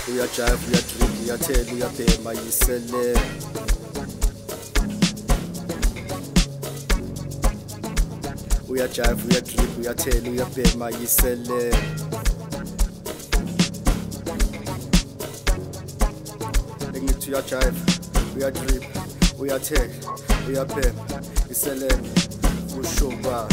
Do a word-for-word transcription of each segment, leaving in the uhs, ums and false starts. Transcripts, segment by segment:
Uyajive, uyadrip, uyathela, uyabhema yisele. Uyajive, uyadrip, uyathela, uyabhema yisele. Engithi uyajive, uyadrip, uyathela, uyabhema yisele. Ushoba.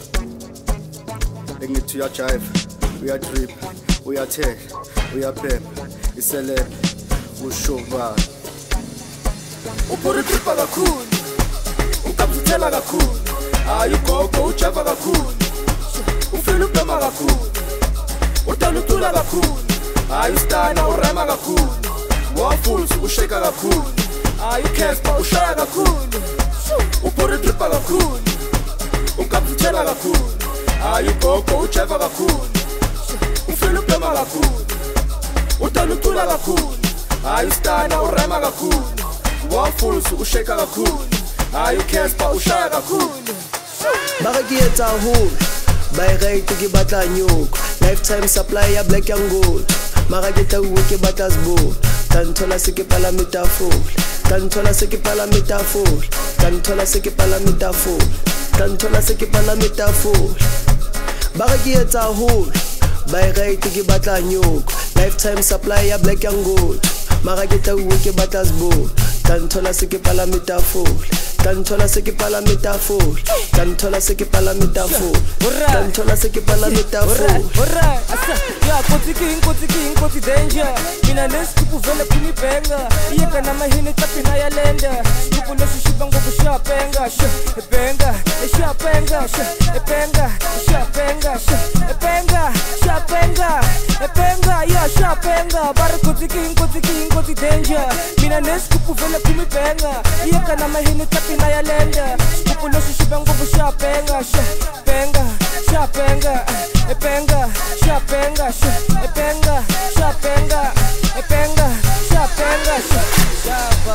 Engithi uyajive, uyadrip, uyathela, uyabhema yisele. Ushoba. Upuri tripa kakhulu, ukapsithela kakhulu. Hayi gogo ujava kakhulu, ufila ubhema kakhulu, udala ucula kakhulu. Hayi ustana urema kakhulu, wafuthi usheka kakhulu. Hayi Casper ushaya kakhulu, upuri tripa kakhulu, ukapsithela kakhulu. Hayi gogo ujava kakhulu, ufila ubhema kakhulu, udala ucula kakhulu. Hayi ustana urema kakhulu, wafuthi usheka kakhulu. Hayi Casper ushaya kakhulu. Baka ke etsa hole ba e rate ke batla nyoko lifetime supply ya black and gold mara ke tauwe ke batla sbo tanthola se ke pala metaphor tanthola se ke pala metaphor tanthola se ke pala metaphor tanthola se ke pala metaphor baka ke etsa hole ba e rate ke batla nyoko lifetime supply ya black and gold mara ke tauwe ke batla sbo tanthola se ke pala metaphor Tanthola se ke pala metaphor Tanthola se ke pala metaphor Tanthola se ke pala metaphor Alright, asa, ya kotsi king, kotsi king, kotsi danger. Mina nesikupu vele kunibenga. Iyeka na mahini tapi na ya lenda. Sikupu lesu shiba ngobu shapenga. Epenga, shapenga, epenga, shapenga, epenga, shapenga, epenga, ya shapenga. Bara kotsi king, kotsi king, kotsi danger. Mina nesikupu vele kunibenga. Iyeka na mahini tapi na ya lenda. Sikupu lesu shiba ngobu shapenga. Shapenga, shapenga, epenga, shapenga, epenga, shapenga, epenga, shapenga, shaba.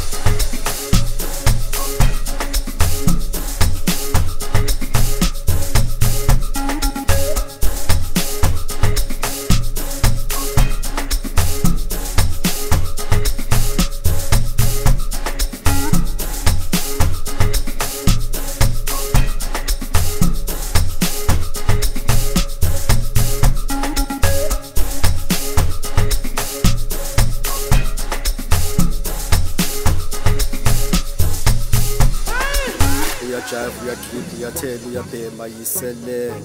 Uyajive, uyadrip, uyathela, uyabhema yisele.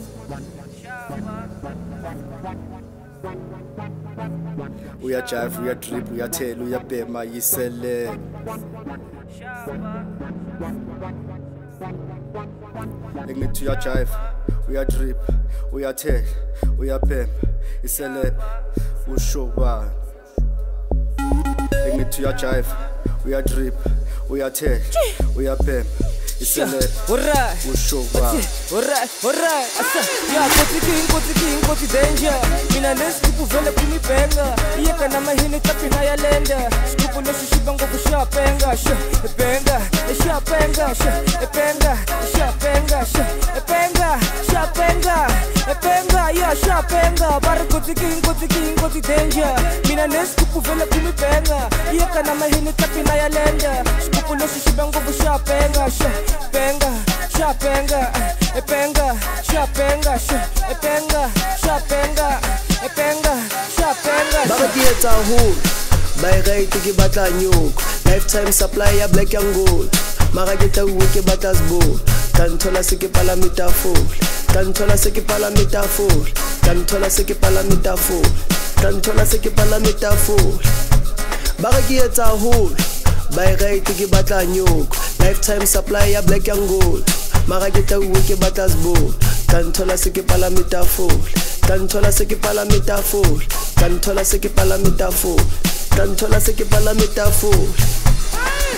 Uyajive, uyadrip, uyathela, uyabhema yisele. Engithi uyajive, uyadrip, uyathela, uyabhema yisele. Ushoba. Engithi uyajive, uyadrip, uyathela, uyabhema yisele. Alright, Ushoba. alright, alright, asa, ya kotsi king, kotsi king, kotsi danger. Mina nesikupu vele kunibenga. Iyeka na mahini tapi na ya lenda. Sikupu lesu shiba ngobu shapenga. Epenga, shapenga, epenga, shapenga, epenga, shapenga, epenga, ya shapenga. Bara kotsi king, kotsi king, kotsi danger. Mina nesikupu vele kunibenga. Iyeka na mahini tapi na ya lenda. Sikupu lesu shiba ngobu shapenga. Epenga, shapenga, epenga, shapenga, epenga, shapenga, epenga, shapenga. Baka ke etsa hole ba e rate ke batla nyoko lifetime supply ya black and gold mara ke tauwe ke batla sbo tanthola se ke pala metaphor tanthola se ke pala metaphor tanthola se ke pala metaphor tanthola se ke pala metaphor baka ke etsa hole ba e rate ke batla nyoko lifetime supply ya black and gold mara ke tauwe ke batla sbo tanthola se ke pala metaphor tanthola se ke pala metaphor tanthola se ke pala metaphor tanthola se ke pala metaphor